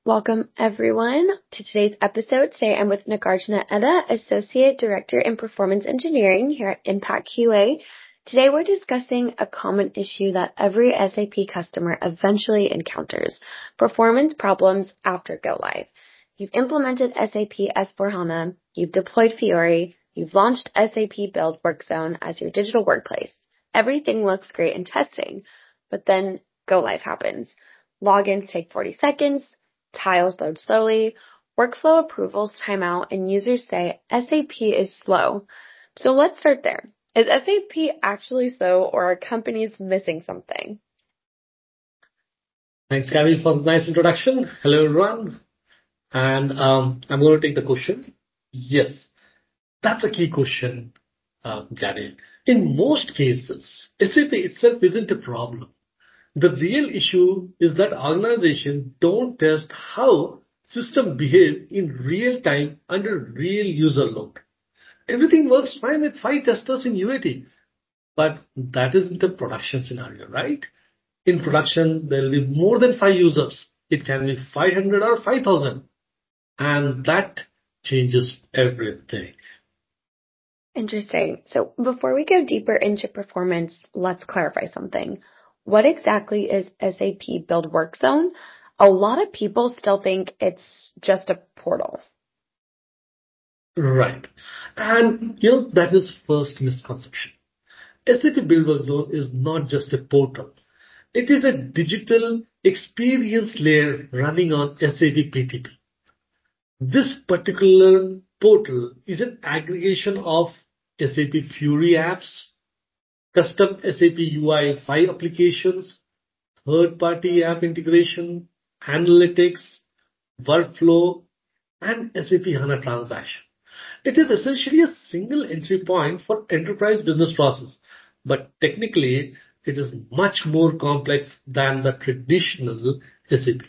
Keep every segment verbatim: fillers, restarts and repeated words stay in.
Welcome everyone to today's episode. Today I'm with Nagarjuna Edda, Associate Director in Performance Engineering here at Impact Q A. Today we're discussing a common issue that every S A P customer eventually encounters, performance problems after go live. You've implemented S A P S four HANA, you've deployed Fiori, you've launched S A P Build Workzone as your digital workplace. Everything looks great in testing, but then go live happens. Logins take forty seconds, tiles load slowly, workflow approvals time out, and users say S A P is slow. So let's start there. Is S A P actually slow, or are companies missing something? Thanks, Gabby, for the nice introduction. Hello, everyone. And um, I'm going to take the question. Yes, that's a key question, uh, Gabby. In most cases, S A P itself isn't a problem. The real issue is that organizations don't test how systems behave in real time under real user load. Everything works fine with five testers in U A T, but that isn't a production scenario, right? In production, there will be more than five users. It can be five hundred or five thousand. And that changes everything. Interesting. So before we go deeper into performance, let's clarify something. What exactly is S A P Build Workzone? A lot of people still think it's just a portal. Right. And, you know, that is first misconception. S A P Build Workzone is not just a portal. It is a digital experience layer running on S A P P T P. This particular portal is an aggregation of S A P Fiori apps, custom S A P U I five applications, third-party app integration, analytics, workflow, and S A P HANA transaction. It is essentially a single entry point for enterprise business process, but technically it is much more complex than the traditional S A P.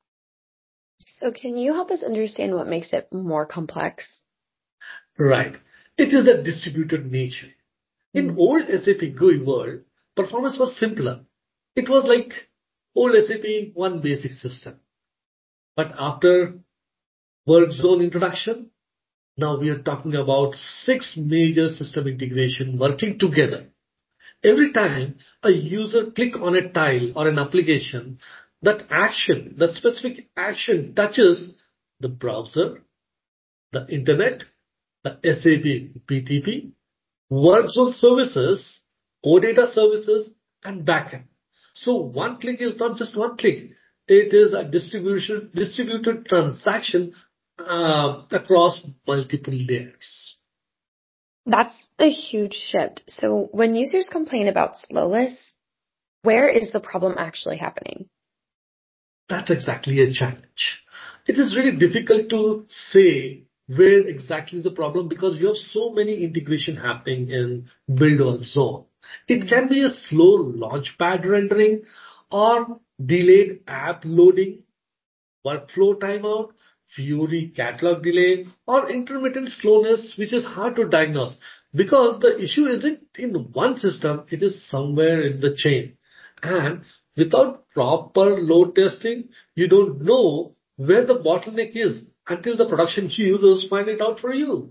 So can you help us understand what makes it more complex? Right. It is the distributed nature. In old S A P G U I world, performance was simpler. It was like old S A P one basic system. But after Workzone introduction, now we are talking about six major system integration working together. Every time a user click on a tile or an application, that action, that specific action touches the browser, the internet, the S A P P T P, Workzone services, OData services, and backend. So one click is not just one click. It is a distribution, distributed transaction uh, across multiple layers. That's a huge shift. So when users complain about slowness, where is the problem actually happening? That's exactly a challenge. It is really difficult to say where exactly is the problem because you have so many integration happening in Build Workzone. It can be a slow launchpad rendering or delayed app loading, workflow timeout, Fiori catalog delay, or intermittent slowness, which is hard to diagnose because the issue isn't in one system, it is somewhere in the chain. And without proper load testing, you don't know where the bottleneck is until the production users find it out for you.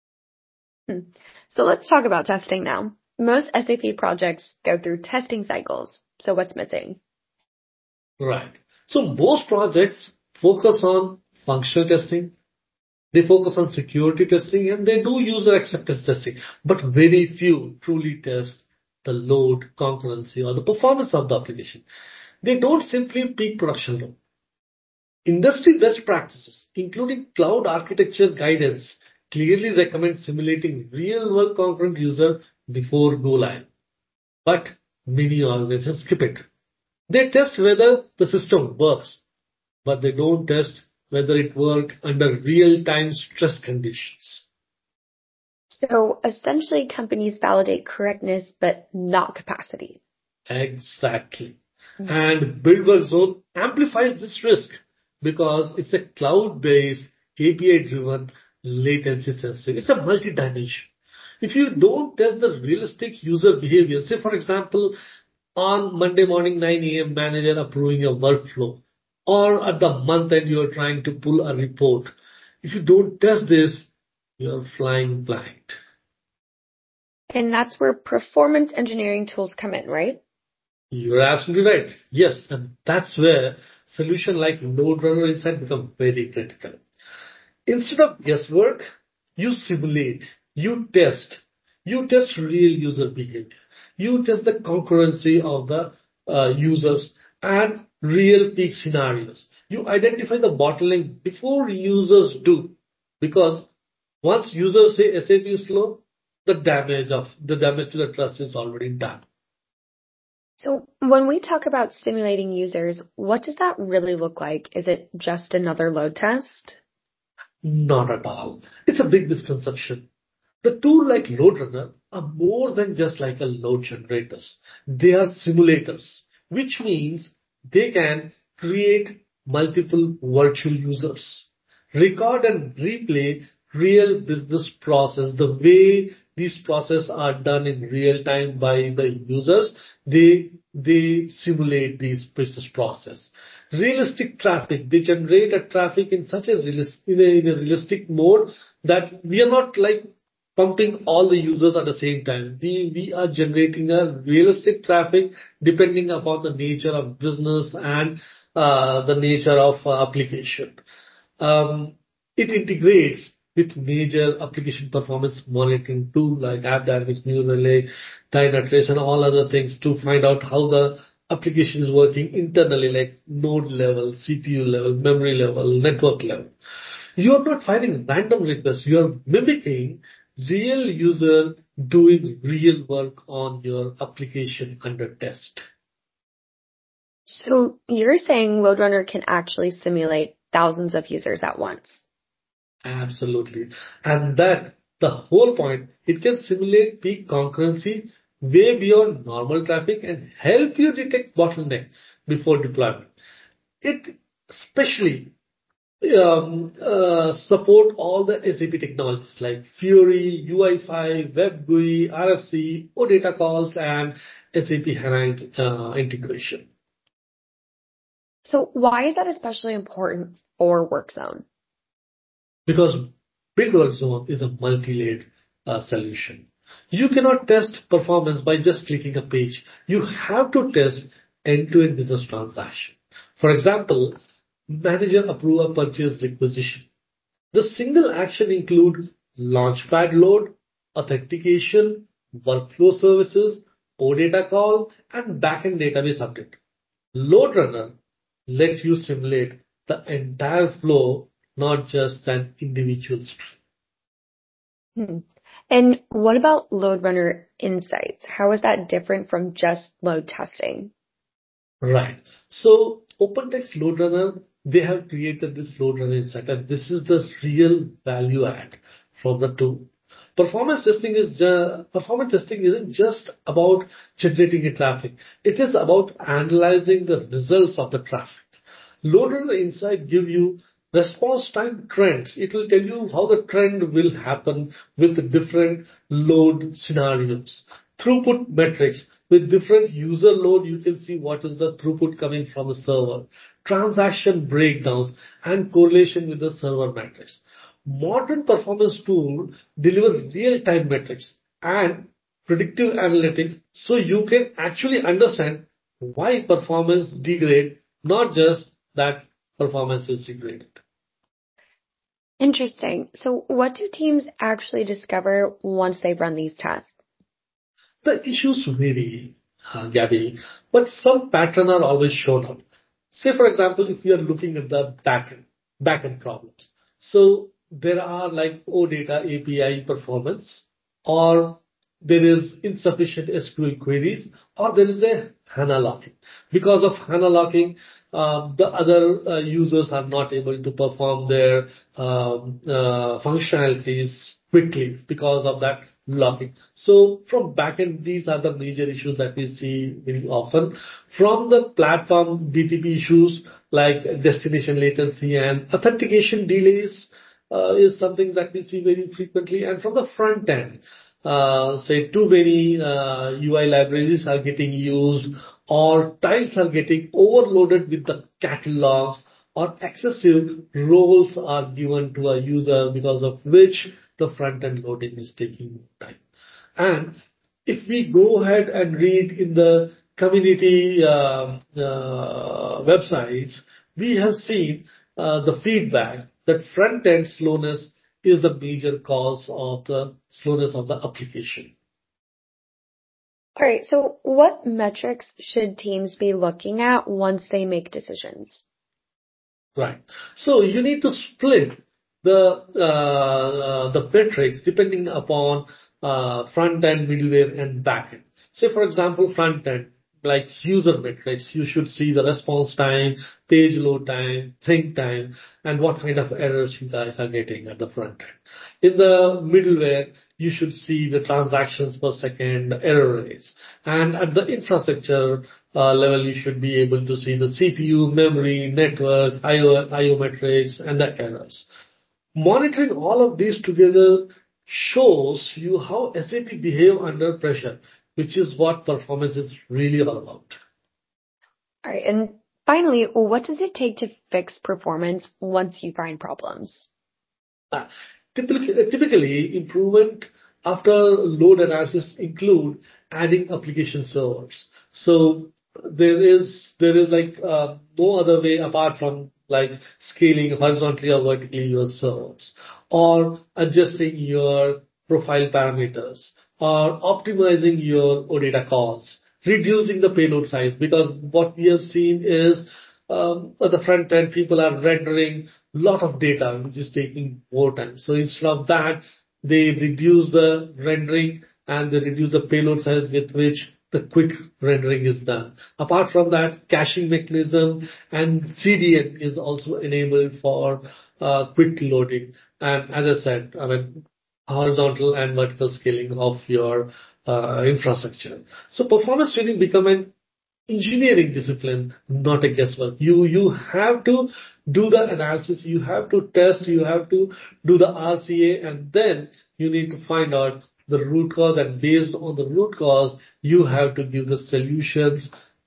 So let's talk about testing now. Most S A P projects go through testing cycles. So what's missing? Right. So most projects focus on functional testing, they focus on security testing, and they do user acceptance testing, but very few truly test the load, concurrency, or the performance of the application. They don't simply peak production load. Industry best practices, including cloud architecture guidance, clearly recommend simulating real-world concurrent user before go live. But many organizations skip it. They test whether the system works, but they don't test whether it works under real-time stress conditions. So essentially companies validate correctness, but not capacity. Exactly. Mm-hmm. And Build Workzone amplifies this risk because it's a cloud-based, A P I-driven, latency sensitive. It's a multi-dimension. If you don't test the realistic user behavior, say for example, on Monday morning nine a m manager approving a workflow, or at the month end you are trying to pull a report. If you don't test this, you're flying blind. And that's where performance engineering tools come in, right? You're absolutely right. Yes, and that's where solution like LoadRunner Insight become very critical. Instead of guesswork, you simulate, you test, you test real user behavior, you test the concurrency of the uh, users and real peak scenarios. You identify the bottleneck before users do, because once users say S A P is slow, the damage of the damage to the trust is already done. So when we talk about simulating users, what does that really look like? Is it just another load test? Not at all. It's a big misconception. The tool like LoadRunner are more than just like a load generators. They are simulators, which means they can create multiple virtual users, record and replay real business process, the way these processes are done in real time by the users. They they simulate these business process. Realistic traffic, they generate a traffic in such a realist, in a, in a realistic mode that we are not like pumping all the users at the same time. We we are generating a realistic traffic depending upon the nature of business and uh, the nature of uh, application. Um, it integrates with major application performance monitoring tools like AppDynamics, New Relay, Dynatrace, and all other things to find out how the application is working internally, like node level, C P U level, memory level, network level. You are not finding random requests. You are mimicking real user doing real work on your application under test. So you're saying LoadRunner can actually simulate thousands of users at once? Absolutely. And that the whole point, it can simulate peak concurrency way beyond normal traffic and help you detect bottleneck before deployment. It especially um, uh, support all the S A P technologies like Fiori, U I five, WebGUI, R F C, OData calls, and S A P HANA uh, integration. So why is that especially important for WorkZone? Because Build WorkZone is a multi-layered uh, solution. You cannot test performance by just clicking a page. You have to test end-to-end business transaction. For example, manager approve a purchase requisition. The single action include launchpad load, authentication, workflow services, OData call, and backend database update. LoadRunner let you simulate the entire flow, not just an individual stream. Hmm. And what about LoadRunner Insights? How is that different from just load testing? Right. So OpenText LoadRunner, they have created this LoadRunner Insight, and this is the real value add from the tool. Performance testing is ju- performance testing isn't just about generating a traffic. It is about analyzing the results of the traffic. LoadRunner Insight give you response time trends. It will tell you how the trend will happen with the different load scenarios. Throughput metrics. With different user load, you can see what is the throughput coming from the server. Transaction breakdowns and correlation with the server metrics. Modern performance tool deliver real-time metrics and predictive analytics so you can actually understand why performance degrade, not just that performance is degraded. Interesting. So what do teams actually discover once they run these tests? The issues vary, uh, Gabby, but some pattern are always shown up. Say, for example, if you are looking at the backend, backend problems. So there are like OData A P I performance, or there is insufficient S Q L queries, or there is a HANA locking. Because of HANA locking, um, the other uh, users are not able to perform their um, uh, functionalities quickly because of that locking. So from backend, these are the major issues that we see very often. From the platform B T P issues like destination latency and authentication delays uh, is something that we see very frequently. And from the front end, uh, say too many uh, U I libraries are getting used, or tiles are getting overloaded with the catalogs, or excessive roles are given to a user because of which the front-end loading is taking time. And if we go ahead and read in the community uh, uh, websites, we have seen uh, the feedback that front-end slowness is the major cause of the slowness of the application. All right. So what metrics should teams be looking at once they make decisions? Right. So you need to split the uh, the metrics depending upon uh, front end, middleware, and back end. Say, for example, front end, like user metrics, you should see the response time, page load time, think time, and what kind of errors you guys are getting at the front end. In the middleware, you should see the transactions per second, the error rates. And at the infrastructure uh, level, you should be able to see the C P U, memory, network, I O, I O metrics, and the errors. Monitoring all of these together shows you how S A P behave under pressure, which is what performance is really all about. All right. And finally, what does it take to fix performance once you find problems? Uh, typically, typically, improvement after load analysis include adding application servers. So there is there is like uh, no other way apart from like scaling horizontally or vertically your servers, or adjusting your profile parameters, or optimizing your O data calls, reducing the payload size, because what we have seen is um, at the front end, people are rendering a lot of data, which is taking more time. So instead of that, they reduce the rendering and they reduce the payload size with which the quick rendering is done. Apart from that, caching mechanism and C D N is also enabled for uh, quick loading. And as I said, I mean, horizontal and vertical scaling of your uh, infrastructure. So performance tuning become an engineering discipline, not a guesswork. You you have to do the analysis, you have to test, you have to do the R C A, and then you need to find out the root cause, and based on the root cause, you have to give the solutions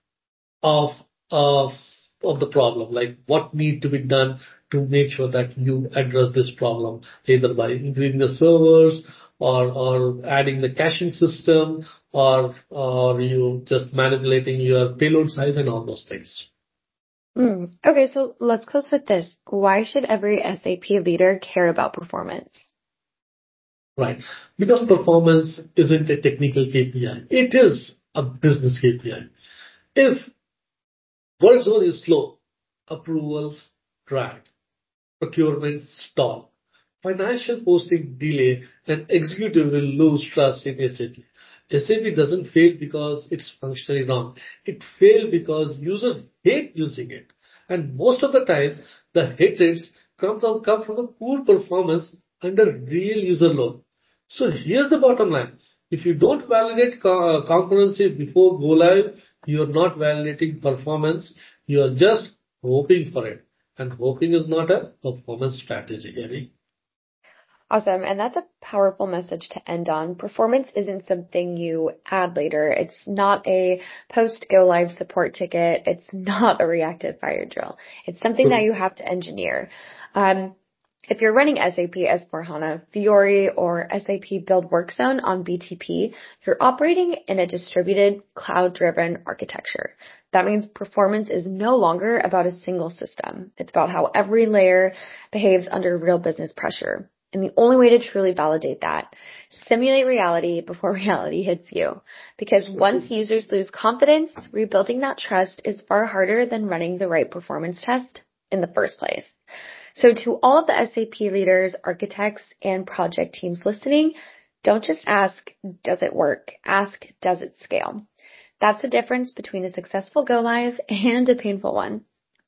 of of of the problem, like what need to be done to make sure that you address this problem, either by increasing the servers or or adding the caching system or or you just manipulating your payload size and all those things. Mm. Okay, so let's close with this. Why should every S A P leader care about performance? Right. Because performance isn't a technical K P I. It is a business K P I. If work zone is slow, approvals drag, procurement stall, financial posting delay, and executive will lose trust in S A P. S A P doesn't fail because it's functionally wrong. It failed because users hate using it. And most of the times, the hatreds come from, come from a poor performance under real user load. So here's the bottom line. If you don't validate co- uh, concurrency before go live, you're not validating performance. You're just hoping for it. And hoping is not a performance strategy, Gary. Awesome. And that's a powerful message to end on. Performance isn't something you add later. It's not a post go live support ticket. It's not a reactive fire drill. It's something that you have to engineer. Um, if you're running S A P S four HANA, Fiori, or S A P Build Workzone on B T P, you're operating in a distributed, cloud-driven architecture. That means performance is no longer about a single system. It's about how every layer behaves under real business pressure. And the only way to truly validate that, simulate reality before reality hits you. Because once users lose confidence, rebuilding that trust is far harder than running the right performance test in the first place. So to all of the S A P leaders, architects, and project teams listening, don't just ask, does it work? Ask, does it scale? That's the difference between a successful go live and a painful one.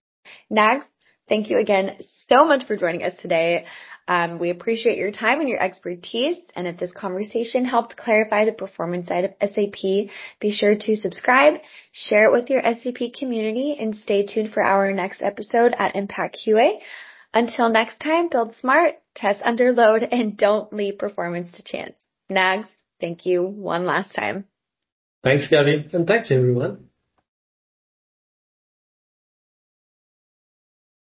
Nags, thank you again so much for joining us today. Um, we appreciate your time and your expertise. And if this conversation helped clarify the performance side of S A P, be sure to subscribe, share it with your S A P community, and stay tuned for our next episode at Impact Q A. Until next time, build smart, test under load, and don't leave performance to chance. Nags, thank you one last time. Thanks, Gabby, and thanks, everyone.